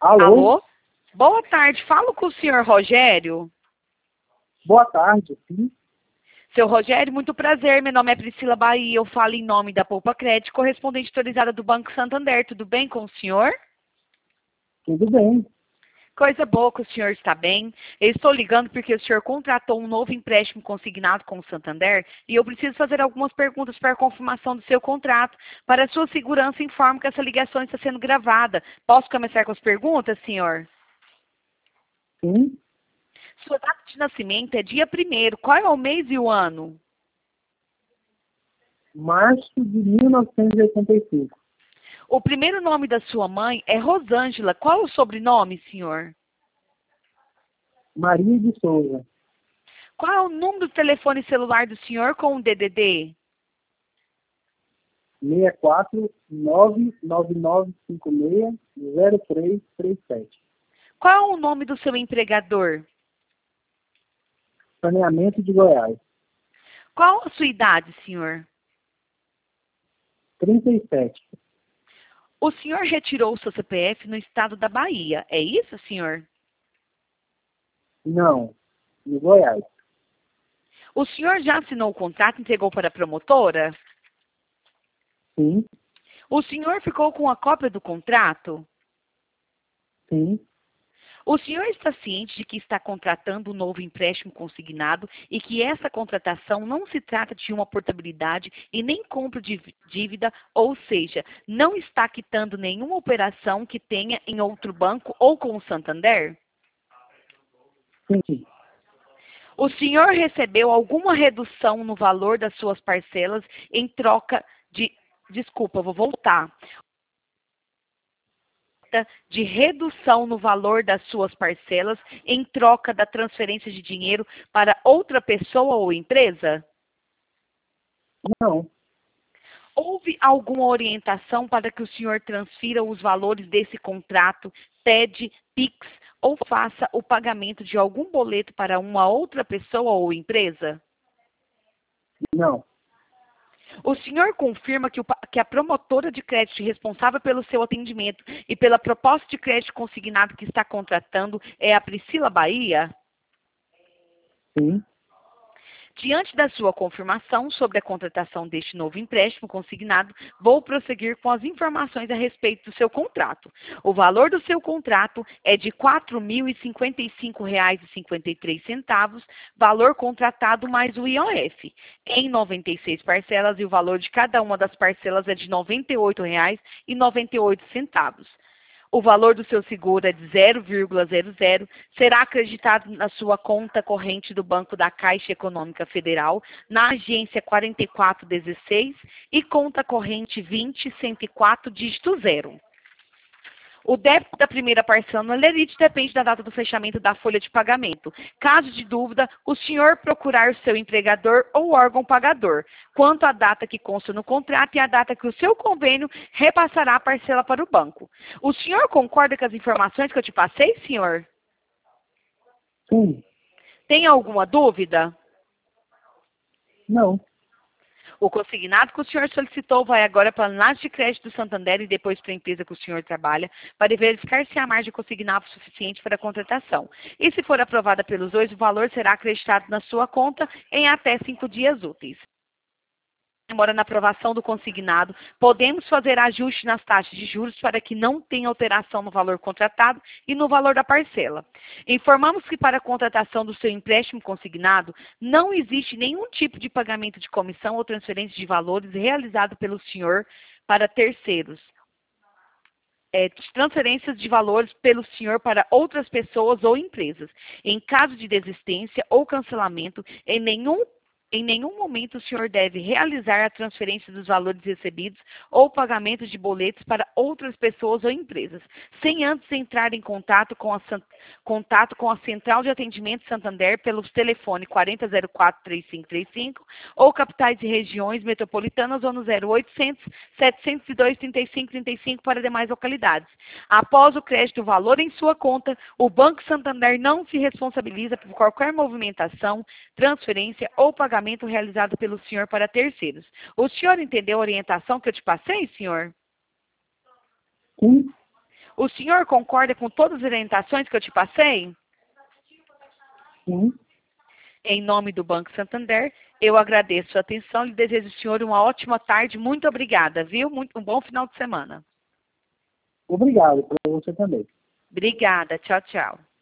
Alô? Alô? Boa tarde, falo com o senhor Rogério. Boa tarde, sim. Seu Rogério, muito prazer, meu nome é Priscila Bahia, eu falo em nome da Poupa Crédito, correspondente autorizada do Banco Santander. Tudo bem com o senhor? Tudo bem. Coisa boa que o senhor está bem. Eu estou ligando porque o senhor contratou um novo empréstimo consignado com o Santander e eu preciso fazer algumas perguntas para a confirmação do seu contrato. Para a sua segurança, informo que essa ligação está sendo gravada. Posso começar com as perguntas, senhor? Sim. Sua data de nascimento é dia 1º. Qual é o mês e o ano? Março de 1985. O primeiro nome da sua mãe é Rosângela. Qual é o sobrenome, senhor? Maria de Souza. Qual é o número do telefone celular do senhor com o DDD? 64 99956 0337. Qual é o nome do seu empregador? Saneamento de Goiás. Qual a sua idade, senhor? 37. O senhor retirou o seu CPF no estado da Bahia. É isso, senhor? Não. De Goiás. O senhor já assinou o contrato e entregou para a promotora? Sim. O senhor ficou com a cópia do contrato? Sim. O senhor está ciente de que está contratando um novo empréstimo consignado e que essa contratação não se trata de uma portabilidade e nem compra de dívida, ou seja, não está quitando nenhuma operação que tenha em outro banco ou com o Santander? Sim. O senhor recebeu alguma redução no valor das suas parcelas em troca de... Desculpa, vou voltar. De redução no valor das suas parcelas em troca da transferência de dinheiro para outra pessoa ou empresa? Não. Houve alguma orientação para que o senhor transfira os valores desse contrato, TED, PIX, ou faça o pagamento de algum boleto para uma outra pessoa ou empresa? Não. O senhor confirma que a promotora de crédito responsável pelo seu atendimento e pela proposta de crédito consignado que está contratando é a Priscila Bahia? Sim. Diante da sua confirmação sobre a contratação deste novo empréstimo consignado, vou prosseguir com as informações a respeito do seu contrato. O valor do seu contrato é de R$ 4.055,53, valor contratado mais o IOF, em 96 parcelas, e o valor de cada uma das parcelas é de R$ 98,98. O valor do seu seguro é de 0,00, será acreditado na sua conta corrente do Banco da Caixa Econômica Federal, na agência 4416 e conta corrente 20104, dígito 0. O débito da primeira parcela no lerite depende da data do fechamento da folha de pagamento. Caso de dúvida, o senhor procurar o seu empregador ou órgão pagador, quanto à data que consta no contrato e a data que o seu convênio repassará a parcela para o banco. O senhor concorda com as informações que eu te passei, senhor? Sim. Tem alguma dúvida? Não. O consignado que o senhor solicitou vai agora para a análise de crédito do Santander e depois para a empresa que o senhor trabalha, para verificar se há margem consignada suficiente para a contratação. E se for aprovada pelos dois, o valor será acreditado na sua conta em até 5 dias úteis. Demora na aprovação do consignado, podemos fazer ajuste nas taxas de juros para que não tenha alteração no valor contratado e no valor da parcela. Informamos que para a contratação do seu empréstimo consignado, não existe nenhum tipo de pagamento de comissão ou transferência de valores realizado pelo senhor para terceiros. Transferências de valores pelo senhor para outras pessoas ou empresas. Em caso de desistência ou cancelamento, em nenhum momento o senhor deve realizar a transferência dos valores recebidos ou pagamento de boletos para outras pessoas ou empresas, sem antes entrar em contato com a Central de Atendimento Santander pelos telefones 4004-3535 ou capitais e regiões metropolitanas ou no 0800 702 3535 para demais localidades. Após o crédito do valor em sua conta, o Banco Santander não se responsabiliza por qualquer movimentação, transferência ou pagamento realizado pelo senhor para terceiros. O senhor entendeu a orientação que eu te passei, senhor? Sim. O senhor concorda com todas as orientações que eu te passei? Sim. Em nome do Banco Santander, eu agradeço a sua atenção e desejo ao senhor uma ótima tarde. Muito obrigada, viu? Um bom final de semana. Obrigado para você também. Obrigada. Tchau, tchau.